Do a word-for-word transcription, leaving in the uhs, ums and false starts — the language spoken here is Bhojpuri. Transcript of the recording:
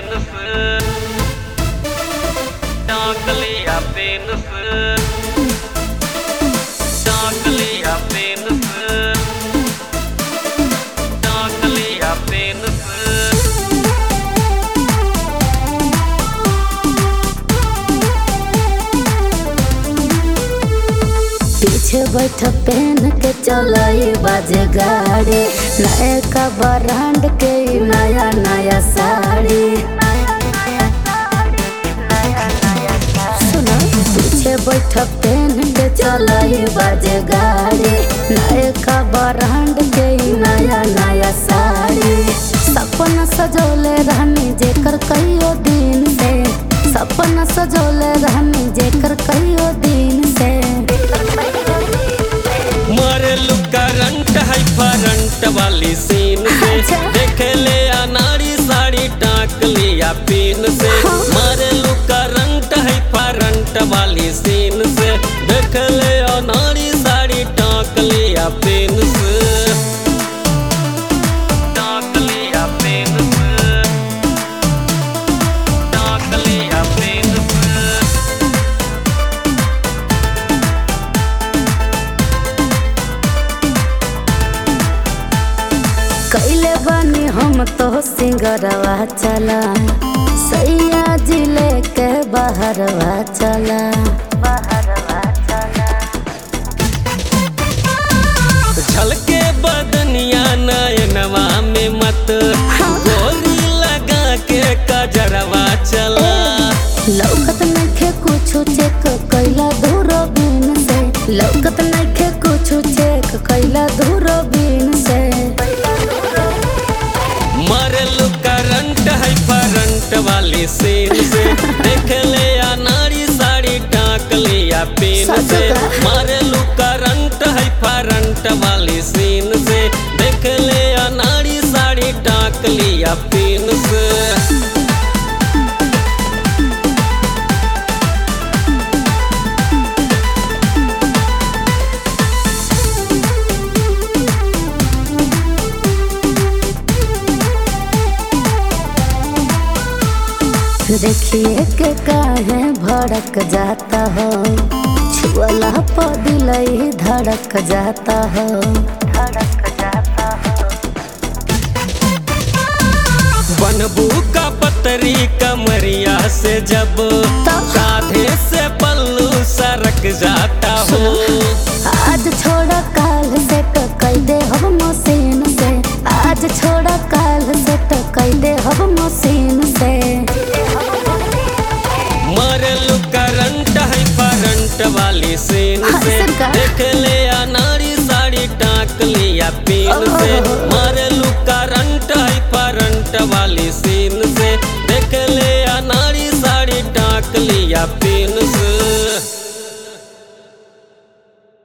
पेन से, टांग लिया पेन से, टांग लिया पेन से, टांग लिया पेन से। पीछे बैठ पेन के चलाई बाजे गाड़ी, नए का ब्रांड के नया नया साड़ी। सुनो, पीछे बैठ पेन के चलाई बाजे गाड़ी, नए का ब्रांड के नया नया साड़ी। सपना सजोले रहनी जेकर कईयो दिन से, सपना सजोले रहनी जेकर कईयो दिन से। मारेलू करंट है फरंट वाली सीन से, देखे ले अनाड़ी साड़ी टाक लिया पिन से। मारेलू करंट है फरंट वाली सीन से, देखे ले अनाड़ी साड़ी टाक लिया पिन से, टाक लिया पिन से, टाक लिया पिन से। कैले बनी हम तो सिंगरवा चला, सैया जिले के बाहरवा चला, बाहरवा चला। झलके बदनिया नयनवा में मत, गोली लगा के कजरवा चला। लौकत नइखे कुछ चेक कैला दूरबीन से, लौकत नइखे कुछ चेक कैला दूरबीन से। मारेलू करंट है फरंट वाली सीन से, देख ले अनाड़ी साड़ी टाक लिया पिन से। मारेलू करंट है फरंट वाली सीन से, देख ले अनाड़ी साड़ी टाक लिया पिन से। देखिए के काहे भड़क जाता हो, छुअला पर दिलई धड़क जाता हो, धड़क जाता हो। बनबू का पतरी कमरिया से जब, कांधे से पल्लू सरक जाता हो। आज छोड़ा काल से टकई दे हम मशीन से, आज छोड़ा काल से टकई दे हम मशीन से। मारेलू करंट है फरंट वाली सीन से, देख ले अनाड़ी साड़ी टाक लिया पिन से। मारेलू करंट है फरंट वाली सीन से, देख ले अनाड़ी साड़ी टाक लिया पिन।